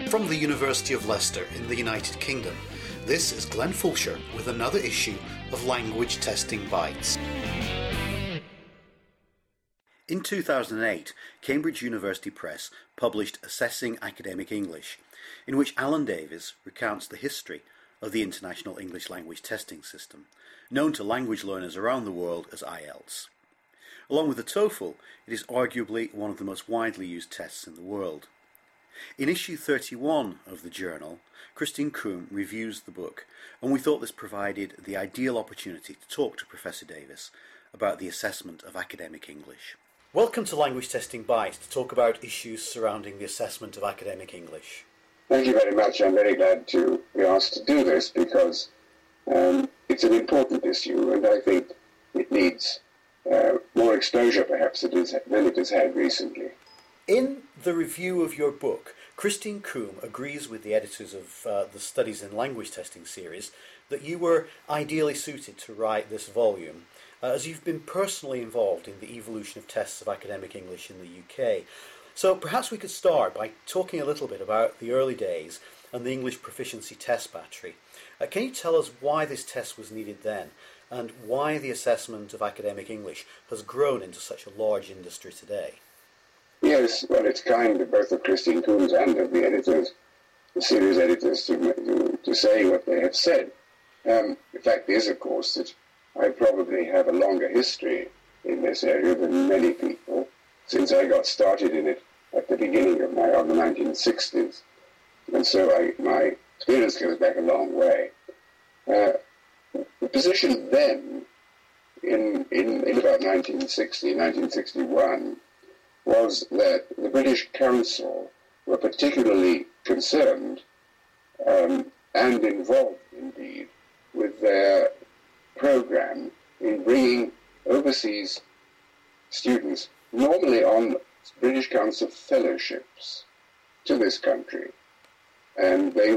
From the University of Leicester in the United Kingdom, this is Glenn Fulshire with another issue of Language Testing Bites. In 2008, Cambridge University Press published Assessing Academic English, in which Alan Davies recounts the history of the International English Language Testing System, known to language learners around the world as IELTS. Along with the TOEFL, it is arguably one of the most widely used tests in the world. In issue 31 of the journal, Christine Kroom reviews the book, and we thought this provided the ideal opportunity to talk to Professor Davies about the assessment of academic English. Welcome to Language Testing Bites to talk about issues surrounding the assessment of academic English. Thank you very much. I'm very glad to be asked to do this because it's an important issue, and I think it needs more exposure perhaps than it has had recently. In the review of your book, Christine Kroom agrees with the editors of the Studies in Language Testing series that you were ideally suited to write this volume, as you've been personally involved in the evolution of tests of academic English in the UK. So perhaps we could start by talking a little bit about the early days and the English Proficiency Test Battery. Can you tell us why this test was needed then, and why the assessment of academic English has grown into such a large industry today? Yes, well, it's kind of both of Christine Kroom's and of the editors, the series editors, to say what they have said. The fact is, of course, that I probably have a longer history in this area than many people, since I got started in it at the beginning of the 1960s. And so my experience goes back a long way. The position then, in about 1960, 1961, was that the British Council were particularly concerned and involved, indeed, with their program in bringing overseas students, normally on British Council fellowships, to this country. And they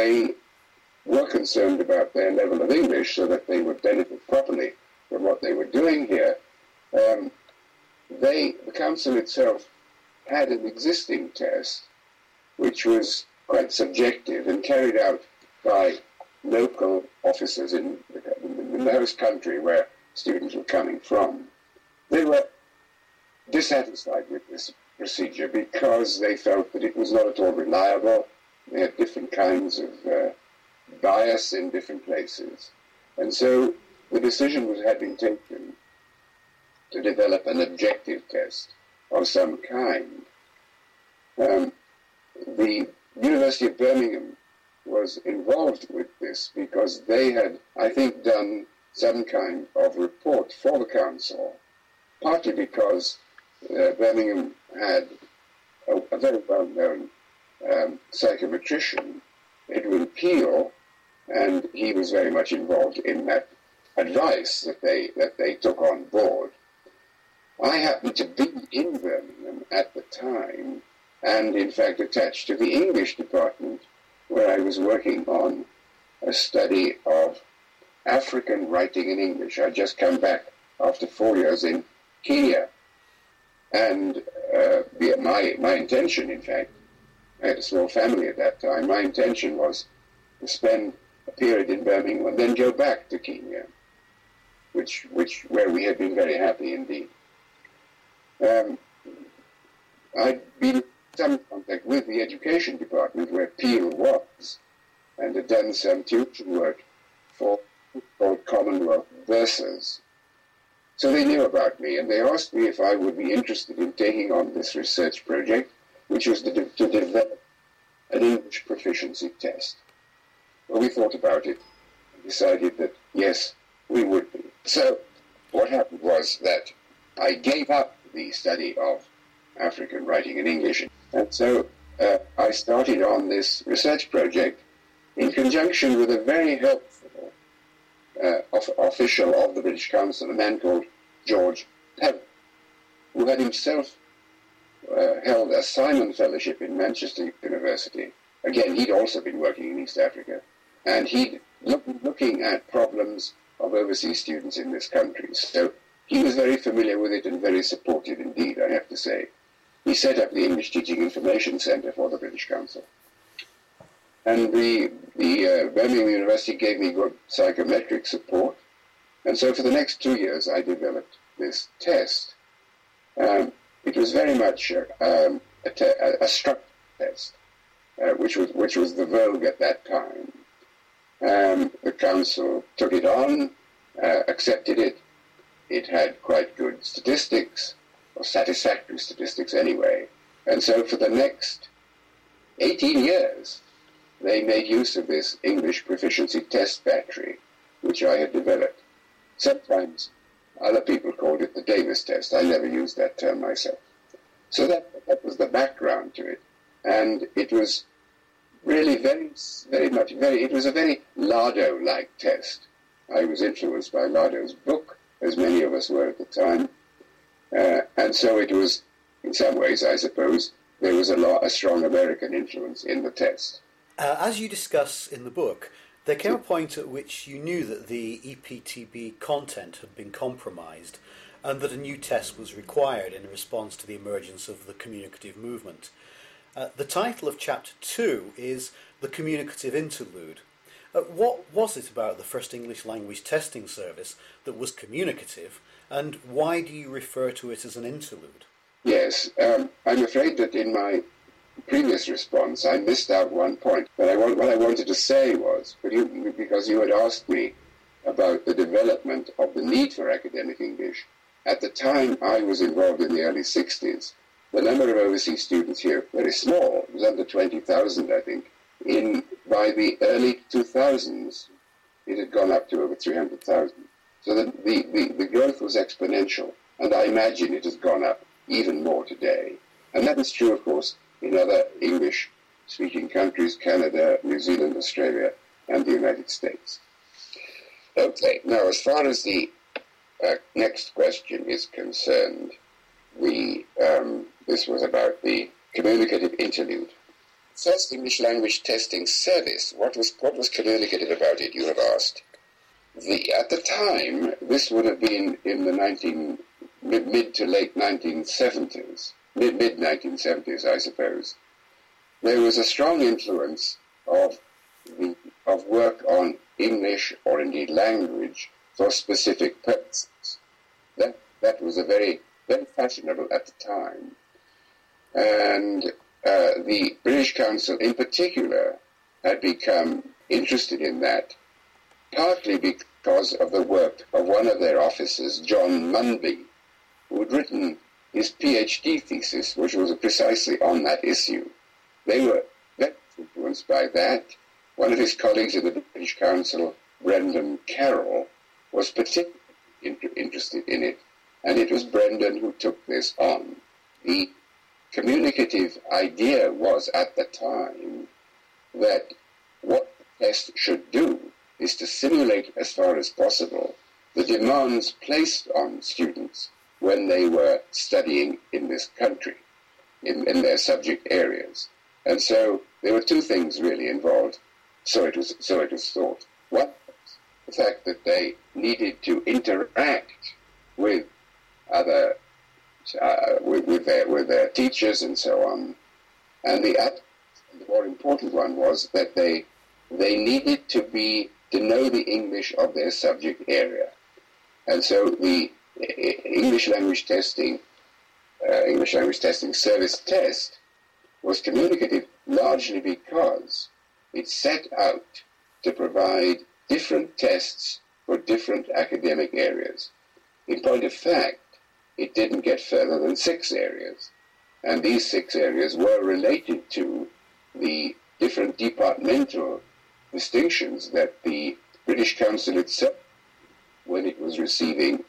were concerned about their level of English so that they would benefit properly from what they were doing here. The Council itself had an existing test which was quite subjective and carried out by local officers in the host country where students were coming from. They were dissatisfied with this procedure because they felt that it was not at all reliable. They had different kinds of bias in different places. And so the decision had been taken to develop an objective test of some kind. The University of Birmingham was involved with this because they had, I think, done some kind of report for the Council, partly because Birmingham had a very well-known psychometrician, Edwin Peel, and he was very much involved in that advice that they took on board. I happened to be in Birmingham at the time, and in fact attached to the English department, where I was working on a study of African writing in English. I'd just come back after 4 years in Kenya, and my intention, in fact, I had a small family at that time, my intention was to spend a period in Birmingham and then go back to Kenya, where we had been very happy indeed. I'd been in some contact with the education department where Peel was, and had done some tuition work for called Commonwealth Bursars. So they knew about me, and they asked me if I would be interested in taking on this research project, which was to develop an English proficiency test. Well, we thought about it and decided that, yes, we would be. So what happened was that I gave up the study of African writing in English. And so I started on this research project in conjunction with a very helpful official of the British Council, a man called George Pell, who had himself held a Simon Fellowship in Manchester University. Again, he'd also been working in East Africa, and he'd looking at problems of overseas students in this country. So he was very familiar with it and very supportive indeed, I have to say. He set up the English Teaching Information Centre for the British Council. And the Birmingham University gave me good psychometric support. And so for the next 2 years, I developed this test. It was very much a structured test, which was the vogue at that time. The council took it on, accepted it. It had quite good statistics, or satisfactory statistics anyway. And so for the next 18 years, they made use of this English proficiency test battery, which I had developed. Sometimes other people called it the Davis test. I never used that term myself. So that was the background to it. And it was really it was a very Lardo-like test. I was influenced by Lardo's book, as many of us were at the time. And so it was, in some ways, I suppose, there was a strong American influence in the test. As you discuss in the book, there came a point at which you knew that the EPTB content had been compromised and that a new test was required in response to the emergence of the communicative movement. The title of Chapter 2 is The Communicative Interlude. What was it about the first English language testing service that was communicative, and why do you refer to it as an interlude? Yes, I'm afraid that in my previous response I missed out one point. What I wanted to say was, because you had asked me about the development of the need for academic English, at the time I was involved in the early 60s, the number of overseas students here very small. It was under 20,000, I think. By the early 2000s, it had gone up to over 300,000. So the growth was exponential, and I imagine it has gone up even more today. And that is true, of course, in other English-speaking countries, Canada, New Zealand, Australia, and the United States. Okay, now as far as the next question is concerned, this was about the communicative interlude. First English language testing service. What was communicative about it, you have asked? At the time, this would have been in the mid to late 1970s, mid-1970s, I suppose. There was a strong influence of work on English, or indeed language, for specific purposes. That was very fashionable at the time. And the British Council in particular had become interested in that, partly because of the work of one of their officers, John Munby, who had written his PhD thesis, which was precisely on that issue. They were very influenced by that. One of his colleagues in the British Council, Brendan Carroll, was particularly interested in it, and it was Brendan who took this on. The communicative idea was at the time that what the test should do is to simulate as far as possible the demands placed on students when they were studying in this country, in their subject areas. And so there were two things really involved, so it was thought. One was the fact that they needed to interact with other with their teachers and so on. And the more important one was that they needed to know the English of their subject area. And so the English language testing service test was communicative largely because it set out to provide different tests for different academic areas. In point of fact, it didn't get further than 6 areas. And these 6 areas were related to the different departmental distinctions that the British Council itself, when it was receiving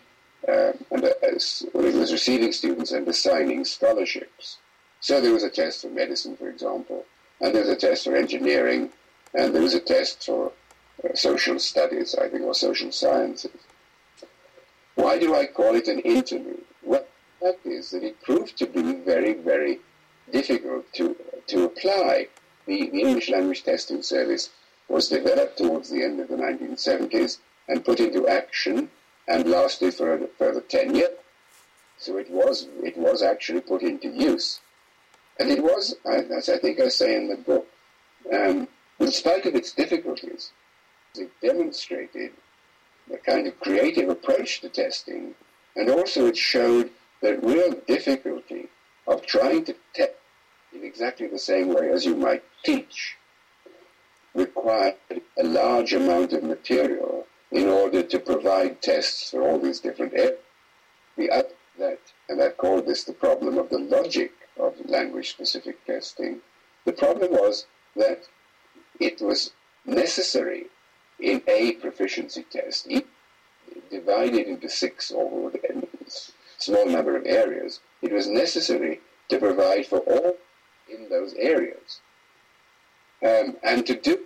students and assigning scholarships. So there was a test for medicine, for example, and there was a test for engineering, and there was a test for social studies, I think, or social sciences. Why do I call it an interlude? Well, the fact is that it proved to be very, very difficult to apply. The English language testing service was developed towards the end of the 1970s and put into action and lasted for a further 10 years. So it was actually put into use. And it was, as I think I say in the book, in spite of its difficulties, it demonstrated a kind of creative approach to testing, and also it showed the real difficulty of trying to test in exactly the same way as you might teach required a large amount of material in order to provide tests for all these different areas. And I've called this the problem of the logic of language-specific testing. The problem was that it was necessary in a proficiency test, divided into 6 or a small number of areas, it was necessary to provide for all in those areas. And to do,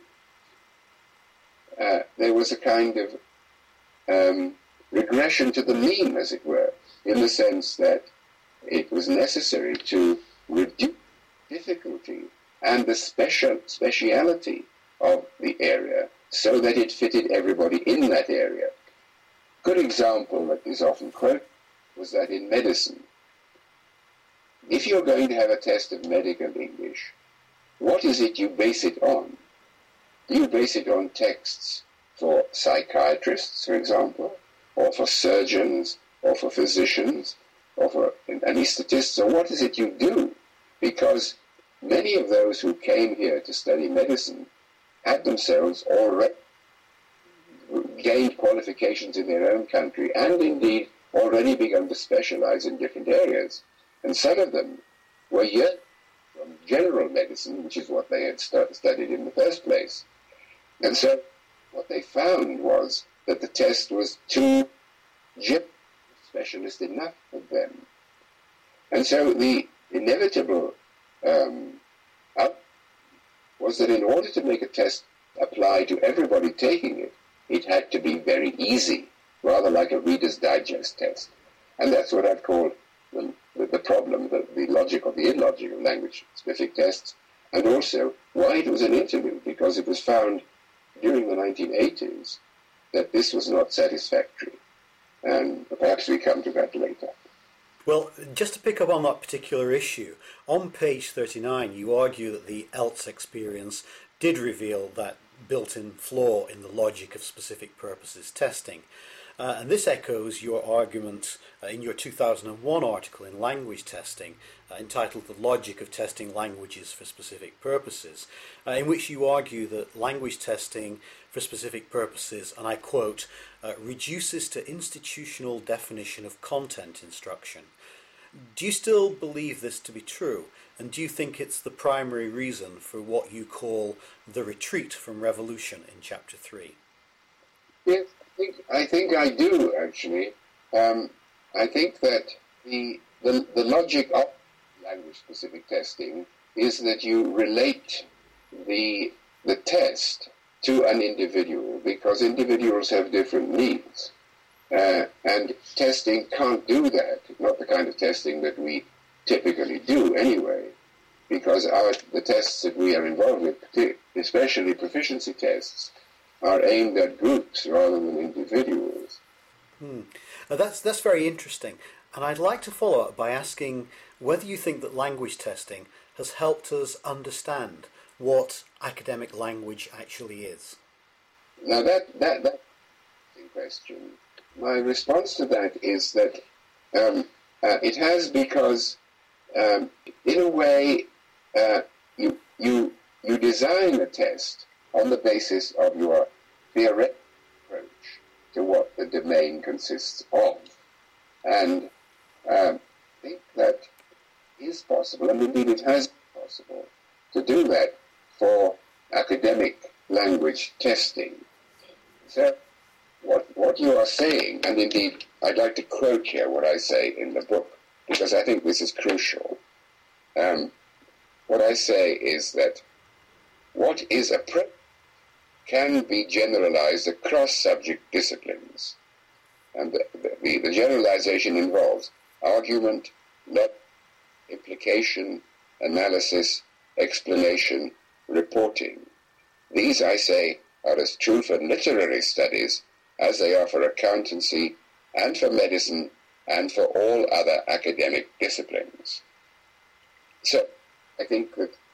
there was a kind of regression to the mean, as it were, in the sense that it was necessary to reduce difficulty and the speciality of the area so that it fitted everybody in that area. Good example that is often quoted was that in medicine, if you're going to have a test of medical English, what is it you base it on? Do you base it on texts for psychiatrists, for example, or for surgeons, or for physicians, or for anesthetists, or what is it you do? Because many of those who came here to study medicine had themselves already gained qualifications in their own country and indeed already begun to specialize in different areas. And some of them were years from general medicine, which is what they had studied in the first place. And so what they found was that the test was too specialist enough for them. And so the inevitable was that in order to make a test apply to everybody taking it, it had to be very easy, rather like a Reader's Digest test. And that's what I've called the problem, the logic or the illogic of language-specific tests, and also why it was an interlude, because it was found during the 1980s that this was not satisfactory. And perhaps we come to that later. Well, just to pick up on that particular issue, on page 39 you argue that the ELTS experience did reveal that built-in flaw in the logic of specific purposes testing. And this echoes your argument in your 2001 article in Language Testing, entitled The Logic of Testing Languages for Specific Purposes, in which you argue that language testing for specific purposes, and I quote, reduces to institutional definition of content instruction. Do you still believe this to be true? And do you think it's the primary reason for what you call the retreat from revolution in Chapter 3? Yes, I think I do, actually. I think that the logic of language-specific testing is that you relate the test to an individual, because individuals have different needs. And testing can't do that, not the kind of testing that we typically do anyway, because the tests that we are involved with, especially proficiency tests, are aimed at groups rather than individuals. Now that's very interesting, and I'd like to follow up by asking whether you think that language testing has helped us understand what academic language actually is. Now that's a question. My response to that is that it has, because in a way you design a test on the basis of your theoretical approach to what the domain consists of. And I think that is possible, and indeed it has been possible, to do that for academic language testing. So what you are saying, and indeed I'd like to quote here what I say in the book, because I think this is crucial. What I say is that what is appropriate can be generalized across subject disciplines. And the generalization involves argument, implication, analysis, explanation, reporting. These, I say, are as true for literary studies as they are for accountancy and for medicine and for all other academic disciplines. So I think that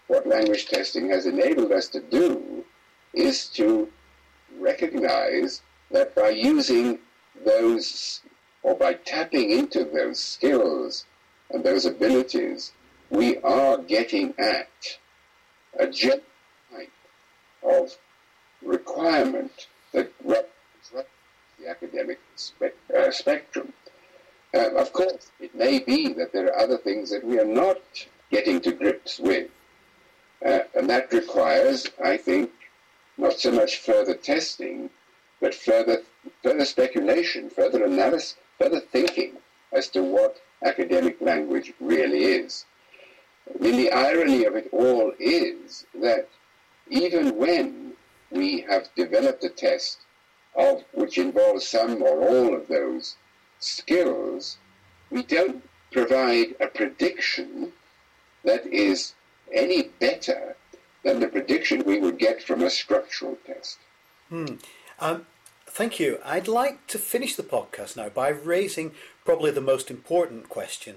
what language testing has enabled us to do is to recognize that by using those, or by tapping into those skills and those abilities, we are getting at a general type of requirement that runs the academic spectrum. Of course, it may be that there are other things that we are not getting to grips with, and that requires, I think, not so much further testing, but further speculation, further analysis, further thinking as to what academic language really is. I mean, the irony of it all is that even when we have developed a test which involves some or all of those skills, we don't provide a prediction that is any better than the prediction we would get from a structural test. Thank you. I'd like to finish the podcast now by raising probably the most important question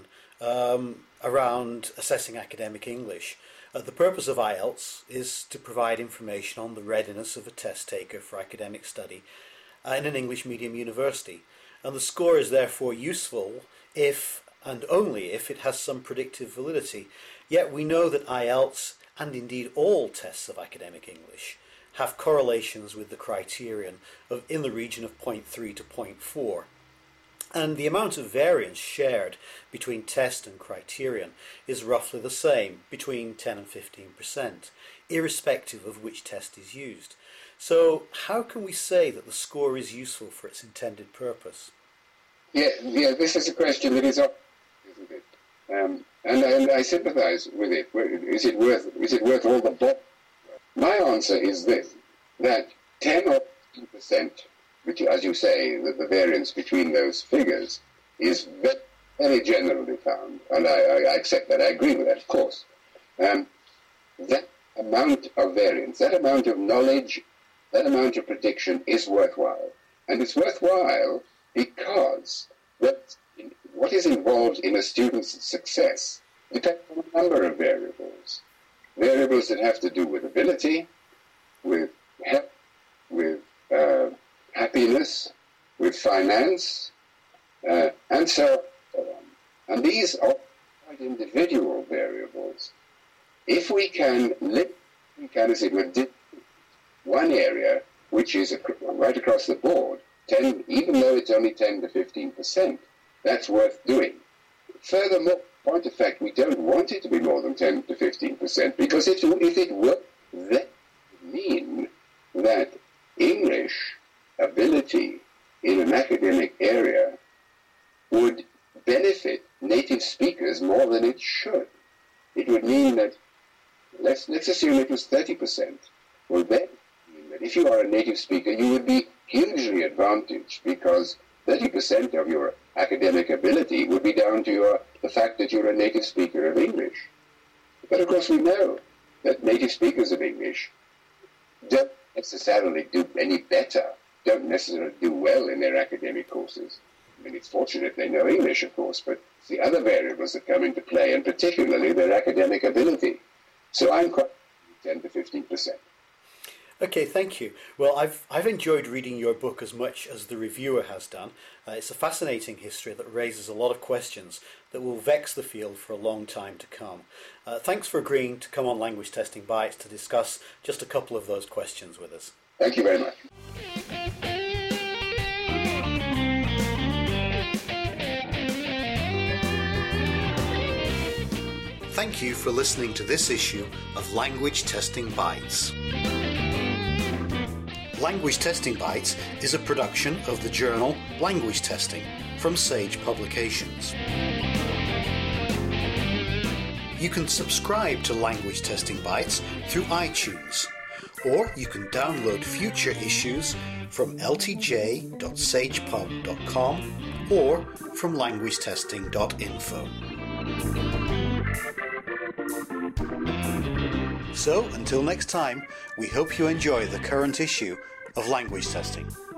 around assessing academic English. The purpose of IELTS is to provide information on the readiness of a test taker for academic study in an English medium university. And the score is therefore useful if and only if it has some predictive validity. Yet we know that IELTS, and indeed all tests of academic English, have correlations with the criterion in the region of 0.3 to 0.4. And the amount of variance shared between test and criterion is roughly the same, between 10 and 15%, irrespective of which test is used. So how can we say that the score is useful for its intended purpose? Yeah, this is a question that is up, isn't it? And I sympathise with it. Is it worth all the bother? My answer is this: that 10 or 15%, which, as you say, the variance between those figures is very, very generally found, and I accept that. I agree with that, of course. That amount of variance, that amount of knowledge, that amount of prediction is worthwhile, and it's worthwhile because what is involved in a student's success depends on a number of variables. Variables that have to do with ability, with health, with happiness, with finance, and so on. And these are quite individual variables. If we can as it were, one area which is right across the board, even though it's only 10 to 15%, that's worth doing. Furthermore, point of fact, we don't want it to be more than 10 to 15%, because if it were, that would mean that English ability in an academic area would benefit native speakers more than it should. It would mean that, let's assume it was 30%. Well, that would mean that if you are a native speaker, you would be hugely advantaged, because 30% of your academic ability would be down to the fact that you're a native speaker of English. But of course we know that native speakers of English don't necessarily do any better, don't necessarily do well in their academic courses. I mean, it's fortunate they know English, of course, but it's the other variables that come into play, and particularly their academic ability. So I'm quite 10 to 15%. Okay, thank you. Well, I've enjoyed reading your book as much as the reviewer has done. It's a fascinating history that raises a lot of questions that will vex the field for a long time to come. Thanks for agreeing to come on Language Testing Bites to discuss just a couple of those questions with us. Thank you very much. Thank you for listening to this issue of Language Testing Bites. Language Testing Bites is a production of the journal Language Testing from Sage Publications. You can subscribe to Language Testing Bites through iTunes, or you can download future issues from ltj.sagepub.com or from languagetesting.info. So, until next time, we hope you enjoy the current issue of Language Testing.